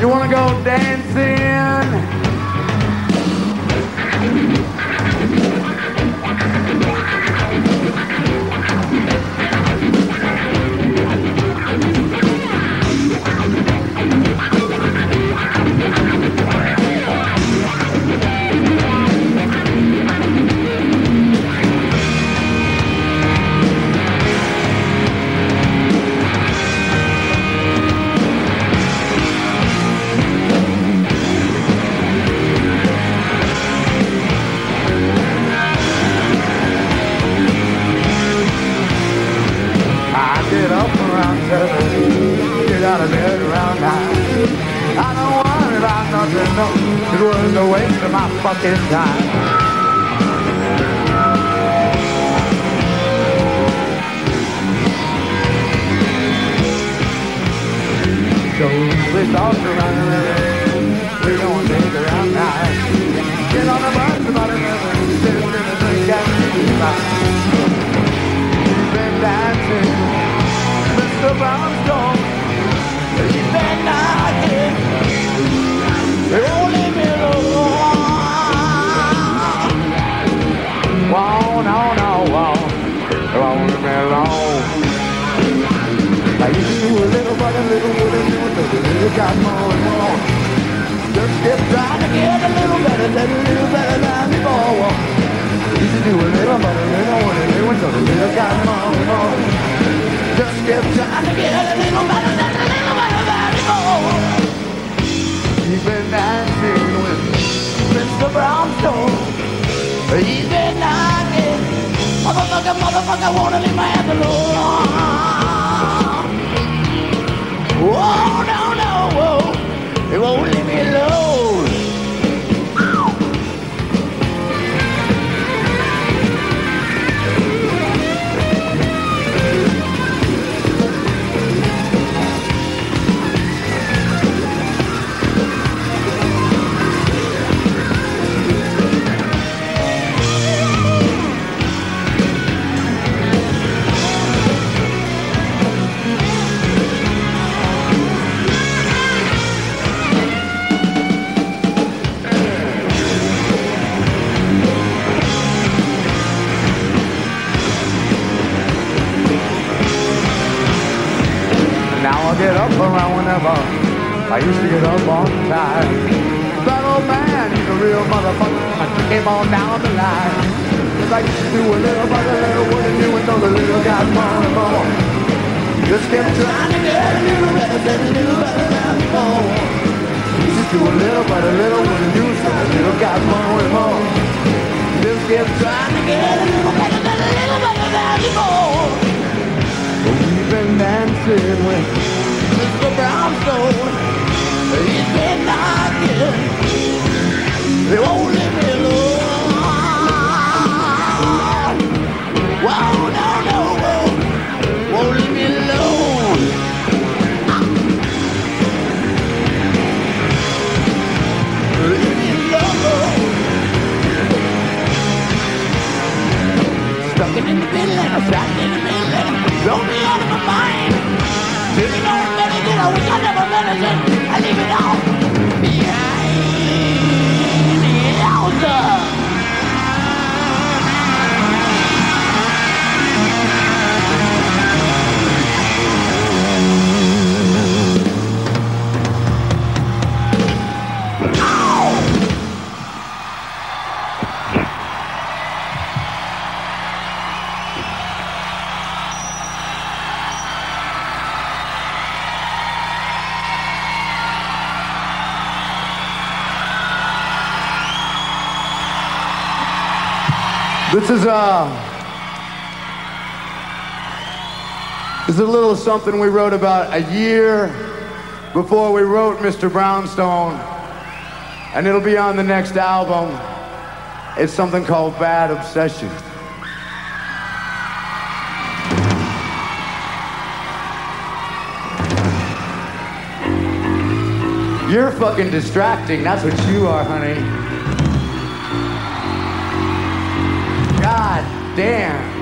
You wanna go dancing? Get out of bed around 9. I don't worry about nothing, no. It was a waste of my fucking time. So we talked around 11. We're gonna take around 9. Get on the bus about 11. Sit in the drink and fine. We've been dancing. Mr. Brownstone, he's been knocking. They won't leave me alone. Whoa, no, whoa. They won't leave me alone. I used to do a little, but a little wouldn't do it, but a little got more and more. Just kept trying to get a little better than before. Used to do a little, but a little wouldn't do it, but a little got more and more. Just kept trying to get a little better than before. He's been dancing with Mr. Brownstone. He's been knocking. Motherfucker, wanna leave my hands alone. Whoa, no, whoa. It won't leave me alone. I get up around whenever I used to get up on time. That old man, he's a real motherfucker. I came on down the line. Cause I used to do a little, but a little wouldn't do it, though the little got more and more. Just kept trying to get a little better than before. Used to do a little, but a little wouldn't do it, so the little got more and more. Just kept trying to get a little better than before. But we've been dancing with Mr. Brownstone. He's been knocking. They won't leave me alone. Whoa, no, whoa. Won't leave me alone. Leave me alone. Stuck in the middle and I'm stuck in the middle and throw me out of my mind. Living on medicine, I wish I never medicine. I leave it all behind. Yowza. This is a little something we wrote about a year before we wrote Mr. Brownstone, and it'll be on the next album. It's something called Bad Obsession. You're fucking distracting, that's what you are, honey. God damn.